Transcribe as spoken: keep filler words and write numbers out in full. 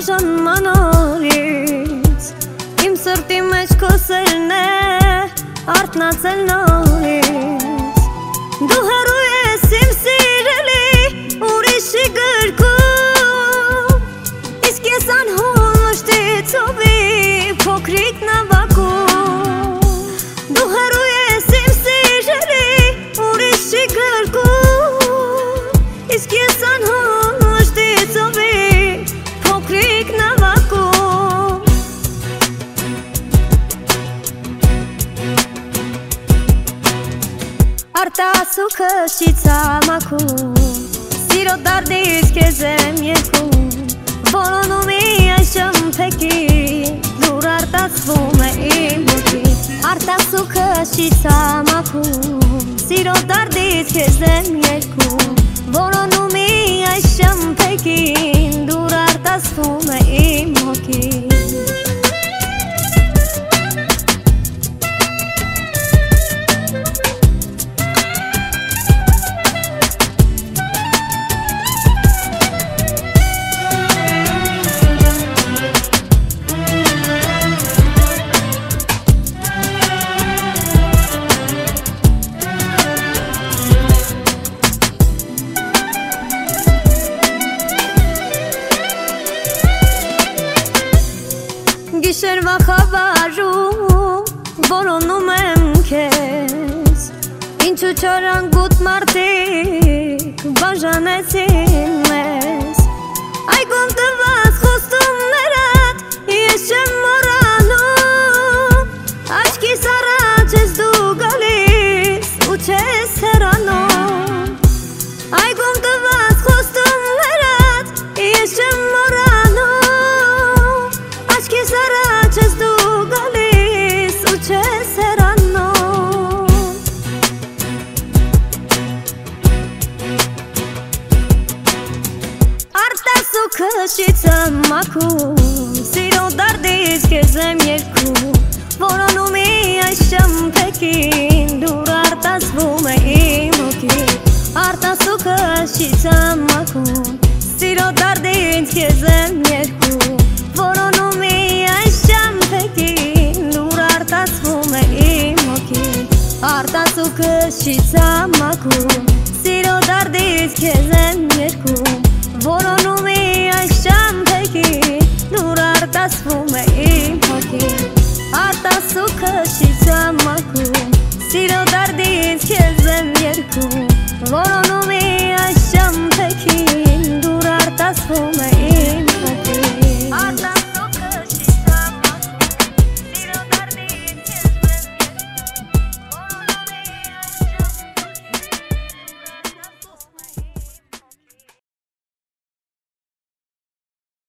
բաժանման օրից Իմ սրտի մեջ քո սերն է արթնացել նորից Դու հեռու ես իմ սիրելի ուրիշի գրկում Իսկ ես անհուն մշտի ծովի փոքրիկ նավակում Դու հեռու ես իմ սիրելի ուրիշի գրկում Իսկ ես անհուն մշտի ծովի փոքրիկ նավակում Արտասուքը շիցամաքում Սիրո դարդից կեզ եմ երկում Որոնում ի այս շմփեկի Դուր արտասվում է իմ հոգի Արտասուքը շիցամաքում Սիրո դարդից կեզ եմ երկում Որոնում ի այս շմփեկի Դուր արտասվում է իմ հոգի Գիշերվա խավարում որոնում եմ քեզ Ինչու չորանգուտ մարդիկ բաժանեցին մեզ Այգում տված խոստումներդ ես չեմ մոռանում Աչքիս առաջ ես դու գալիս ու չես հեռանում Այգում տված խոստումներդ ես չեմ մոռանում Աչքիս առաջ ես դու գալիս ու չես հեռանում Արտասուքը շիցամաքում Սիրո դարդից կեզ եմ երկում Որոնում ի այս շմփեկին Դուր արտասվում է իմ հոգի Արտասուքը շիցամաքում Սիրո դարդից կեզ եմ երկում Որոնում ի այս շմփեկին Դուր արտասվում է իմ հոգի Արտասուքը շիցամաքում Սիրո դարդից կեզ